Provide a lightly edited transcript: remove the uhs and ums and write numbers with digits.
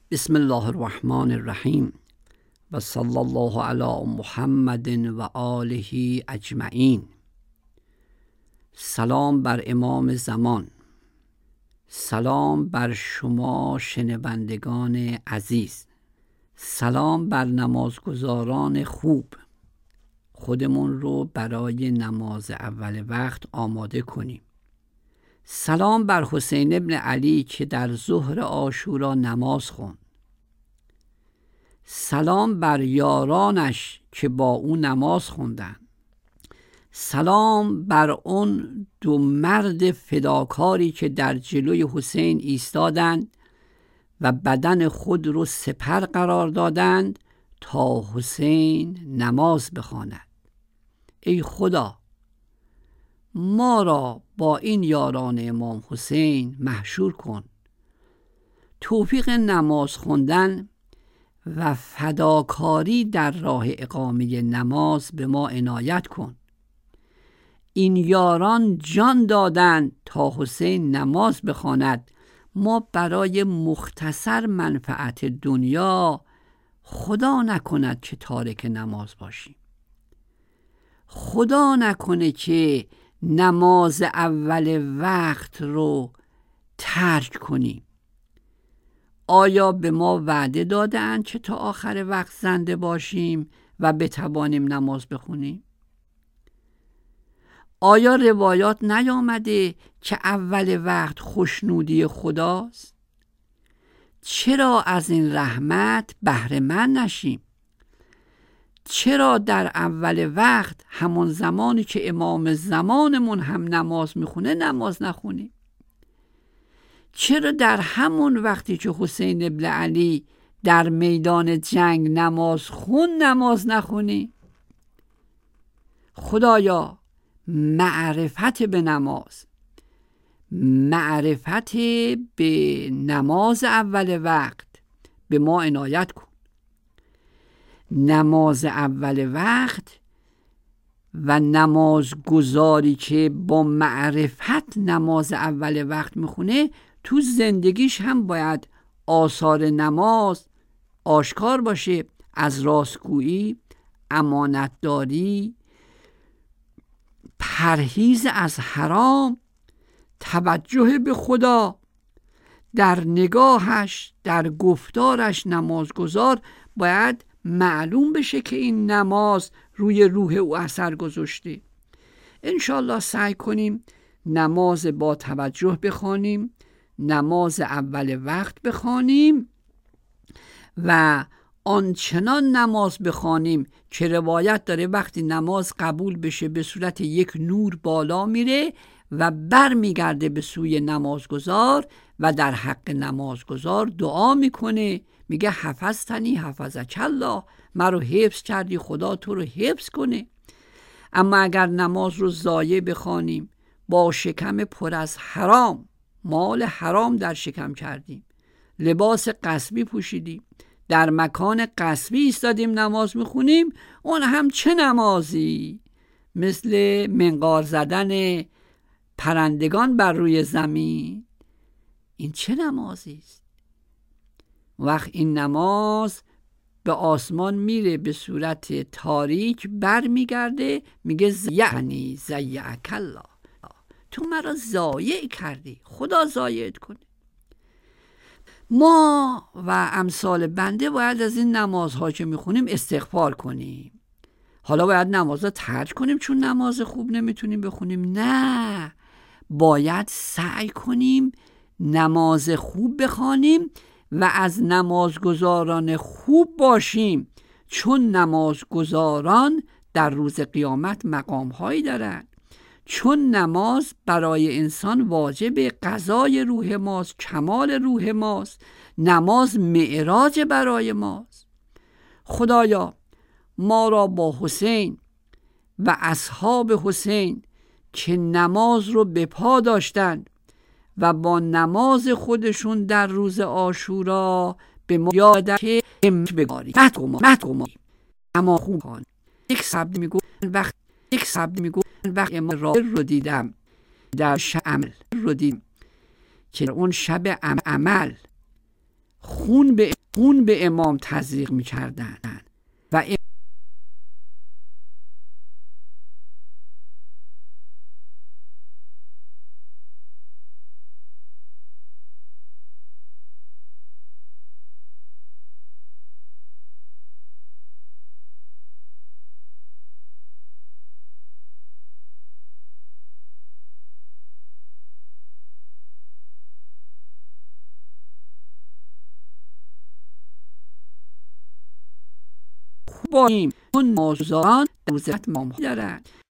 بسم الله الرحمن الرحیم و صلی الله علی محمد و آله اجمعین. سلام بر امام زمان، سلام بر شما شنوندگان عزیز، سلام بر نمازگزاران خوب. خودمون رو برای نماز اول وقت آماده کنیم. سلام بر حسین ابن علی که در ظهر عاشورا نماز خوند. سلام بر یارانش که با او نماز خوندن. سلام بر اون دو مرد فداکاری که در جلوی حسین ایستادند و بدن خود رو سپر قرار دادند تا حسین نماز بخواند. ای خدا، ما را با این یاران امام حسین محشور کن. توفیق نماز خوندن و فداکاری در راه اقامه نماز به ما عنایت کن. این یاران جان دادند تا حسین نماز بخواند. ما برای مختصر منفعت دنیا خدا نکند که تارک نماز باشیم. خدا نکنه که نماز اول وقت رو ترک کنیم. آیا به ما وعده دادند که تا آخر وقت زنده باشیم و بتوانیم نماز بخونیم؟ آیا روایات نیامده که اول وقت خوشنودی خداست؟ چرا از این رحمت بهره مند نشیم؟ چرا در اول وقت همون زمانی که امام زمانمون هم نماز میخونه نماز نخونیم؟ چرا در همون وقتی که حسین ابن علی در میدان جنگ نماز خون نماز نخونیم؟ خدایا معرفت به نماز، معرفت به نماز اول وقت به ما عنایت کن. نماز اول وقت و نماز گزاری که با معرفت نماز اول وقت میخونه تو زندگیش هم باید آثار نماز آشکار باشه، از راستگویی، امانتداری، پرهیز از حرام، توجه به خدا، در نگاهش، در گفتارش نمازگزار باید معلوم بشه که این نماز روی روح او اثر گذاشته. انشالله سعی کنیم نماز با توجه بخوانیم، نماز اول وقت بخوانیم و آنچنان نماز بخوانیم که روایت داره وقتی نماز قبول بشه به صورت یک نور بالا میره و بر میگرده به سوی نمازگزار و در حق نمازگزار دعا میکنه، میگه حفظتنی حفظک الله، من رو حفظ کردی، خدا تو رو حفظ کنه. اما اگر نماز رو ضایع بخوانیم، با شکم پر از حرام، مال حرام در شکم کردیم، لباس غصبی پوشیدیم، در مکان غصبی ایستادیم نماز میخونیم، اون هم چه نمازی؟ مثل منقار زدن پرندگان بر روی زمین. این چه نمازی است؟ وقت این نماز به آسمان میره به صورت تاریک بر میگرده، میگه یعنی ضیعک الله، تو مرا ضایع کردی، خدا ضایعت کنه. ما و امثال بنده باید از این نمازها که میخونیم استغفار کنیم. حالا باید نمازها ترک کنیم چون نماز خوب نمیتونیم بخونیم؟ نه، باید سعی کنیم نماز خوب بخوانیم و از نمازگزاران خوب باشیم، چون نمازگزاران در روز قیامت مقام‌هایی دارند. چون نماز برای انسان واجب قضای روح ماست، کمال روح ماست، نماز معراج برای ماست. خدایا ما را با حسین و اصحاب حسین که نماز رو به پا داشتند و با نماز خودشون در روز عاشورا به ما یاد که بگاری اما خوب کن. یک سبب میگو وقت امام رو دیدم در شب عمل رو دیدم که اون شب عمل خون به امام تزریق می‌کردند و با این مازداران در وزارت امام دارد